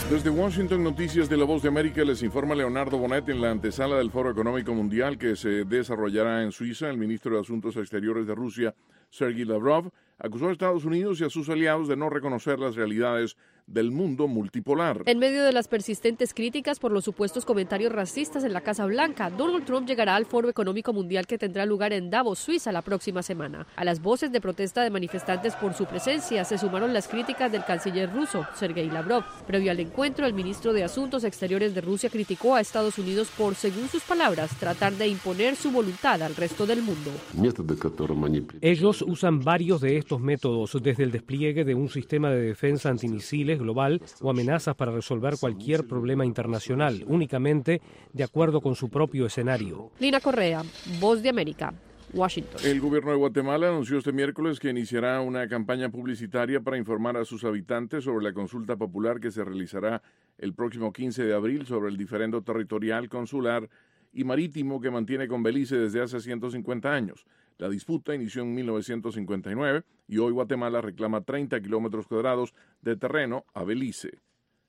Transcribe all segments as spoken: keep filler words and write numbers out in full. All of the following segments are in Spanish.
Desde Washington, Noticias de la Voz de América, les informa Leonardo Bonet. En la antesala del Foro Económico Mundial que se desarrollará en Suiza, el ministro de Asuntos Exteriores de Rusia, Sergei Lavrov, acusó a Estados Unidos y a sus aliados de no reconocer las realidades del mundo multipolar. En medio de las persistentes críticas por los supuestos comentarios racistas en la Casa Blanca, Donald Trump llegará al Foro Económico Mundial que tendrá lugar en Davos, Suiza, la próxima semana. A las voces de protesta de manifestantes por su presencia se sumaron las críticas del canciller ruso, Sergei Lavrov. Previo al encuentro, el ministro de Asuntos Exteriores de Rusia criticó a Estados Unidos por, según sus palabras, tratar de imponer su voluntad al resto del mundo. Ellos usan varios de estos métodos, desde el despliegue de un sistema de defensa antimisiles global o amenazas para resolver cualquier problema internacional, únicamente de acuerdo con su propio escenario. Lina Correa, Voz de América, Washington. El gobierno de Guatemala anunció este miércoles que iniciará una campaña publicitaria para informar a sus habitantes sobre la consulta popular que se realizará el próximo quince de abril sobre el diferendo territorial, consular y marítimo que mantiene con Belice desde hace ciento cincuenta años. La disputa inició en mil novecientos cincuenta y nueve y hoy Guatemala reclama treinta kilómetros cuadrados de terreno a Belice.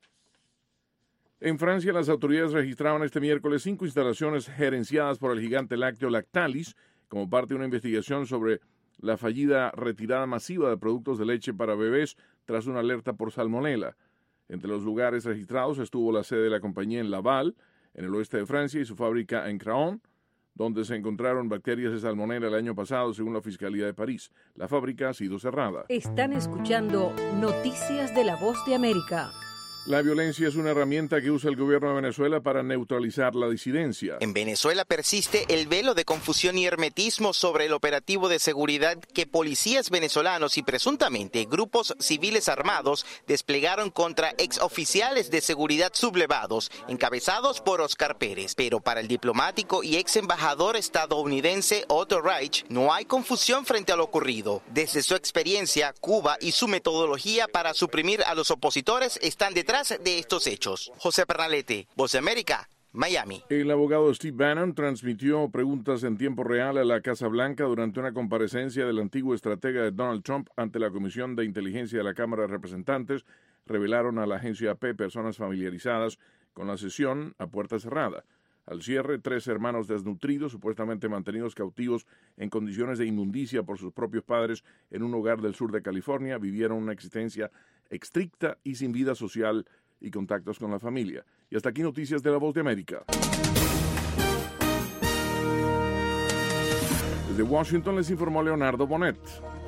En Francia, las autoridades registraban este miércoles cinco instalaciones gerenciadas por el gigante lácteo Lactalis como parte de una investigación sobre la fallida retirada masiva de productos de leche para bebés tras una alerta por salmonela. Entre los lugares registrados estuvo la sede de la compañía en Laval, en el oeste de Francia, y su fábrica en Craon, donde se encontraron bacterias de salmonela el año pasado, según la Fiscalía de París. La fábrica ha sido cerrada. Están escuchando Noticias de la Voz de América. La violencia es una herramienta que usa el gobierno de Venezuela para neutralizar la disidencia. En Venezuela persiste el velo de confusión y hermetismo sobre el operativo de seguridad que policías venezolanos y presuntamente grupos civiles armados desplegaron contra exoficiales de seguridad sublevados, encabezados por Oscar Pérez. Pero para el diplomático y ex embajador estadounidense Otto Reich, no hay confusión frente a lo ocurrido. Desde su experiencia, Cuba y su metodología para suprimir a los opositores están detrás de estos hechos. José Pernalete, Voz de América, Miami. El abogado Steve Bannon transmitió preguntas en tiempo real a la Casa Blanca durante una comparecencia del antiguo estratega de Donald Trump ante la Comisión de Inteligencia de la Cámara de Representantes. Revelaron a la agencia A P personas familiarizadas con la sesión a puerta cerrada. Al cierre, tres hermanos desnutridos, supuestamente mantenidos cautivos en condiciones de inmundicia por sus propios padres en un hogar del sur de California, vivieron una existencia estricta y sin vida social y contactos con la familia. Y hasta aquí Noticias de la Voz de América. Desde Washington les informó Leonardo Bonet.